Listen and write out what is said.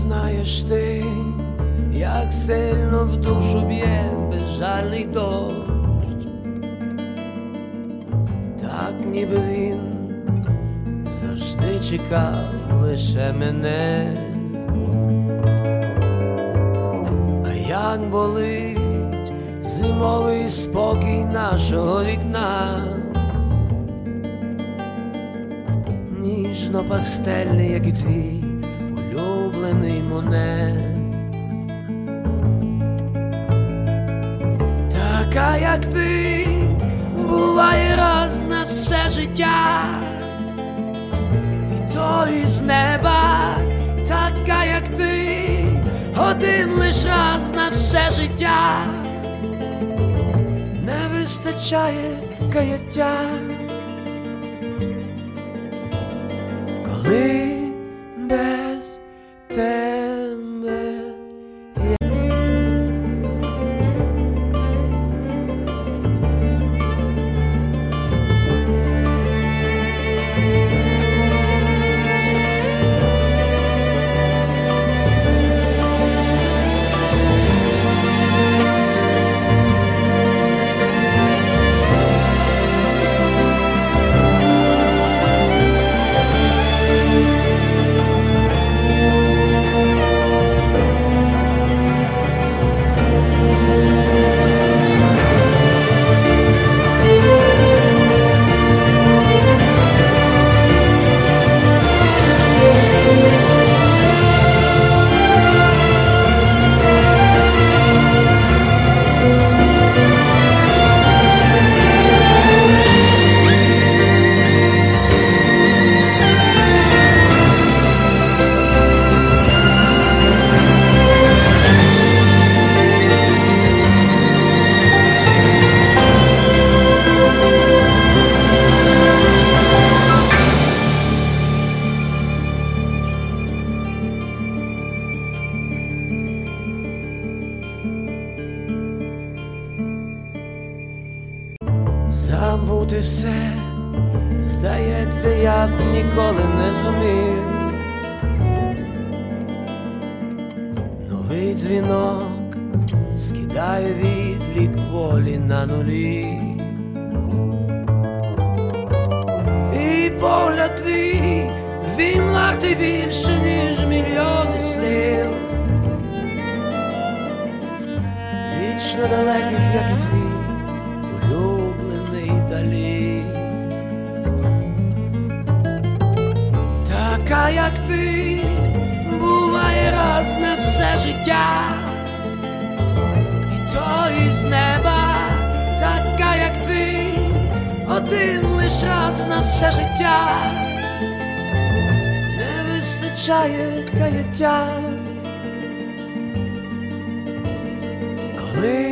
знаєш ти, як сильно в душу б'є безжальний дощ, так ніби він завжди чекав лише мене. А як болить зимовий спокій нашого вікна, ніжно-пастельний, як і твій улюблений Моне. Така, як ти, буває раз на все життя, і то із неба. Така, як ти, один лиш раз на все життя. Не вистачає каяття, коли без тебе я. Забути все, здається, я б ніколи не зумів. Новий дзвінок скидає відлік волі на нулі, і погляд твій, він вартий більше, ніж мільйони слів, вічно далеких, як і твій улюблений Далі. Така, як ти, буває раз на все життя, і то із неба. Така, як ти, один лиш раз на все життя. Не вистачає каяття, коли